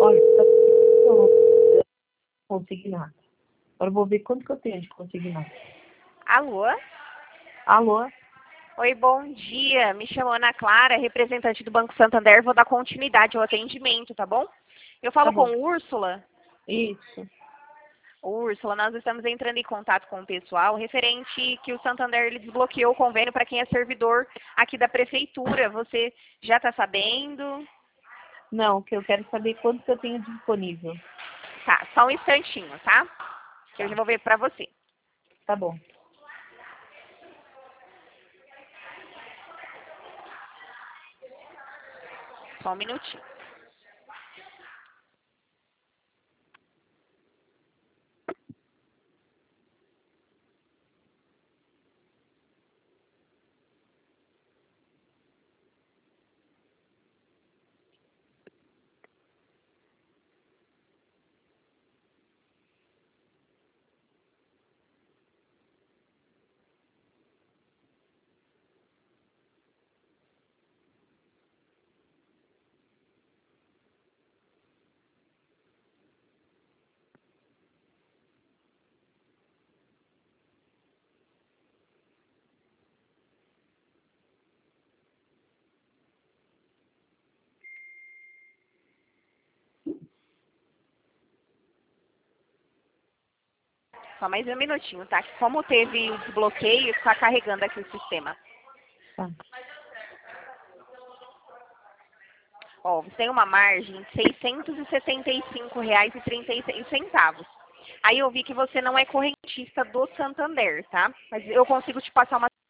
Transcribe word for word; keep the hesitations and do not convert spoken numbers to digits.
Olha, tá consignado. Agora eu vou ver quanto que eu tenho de consignado. Alô? Alô? Oi, bom dia. Me chamo Ana Clara, representante do Banco Santander. Vou dar continuidade ao atendimento, tá bom? Eu Tá falo bom. com Úrsula. Isso. Úrsula, nós estamos entrando em contato com o pessoal referente que o Santander ele desbloqueou o convênio para quem é servidor aqui da prefeitura. Você já está sabendo? Não, que eu quero saber quanto que eu tenho disponível. Tá, só um instantinho, tá? Que eu já Tá. vou ver para você. Tá bom. Só um minutinho. Só mais um minutinho, tá? Que como teve o desbloqueio, está carregando aqui o sistema. Tá. Ó, você tem uma margem de seiscentos e sessenta e cinco reais e trinta e seis centavos. Aí eu vi que você não é correntista do Santander, tá? Mas eu consigo te passar uma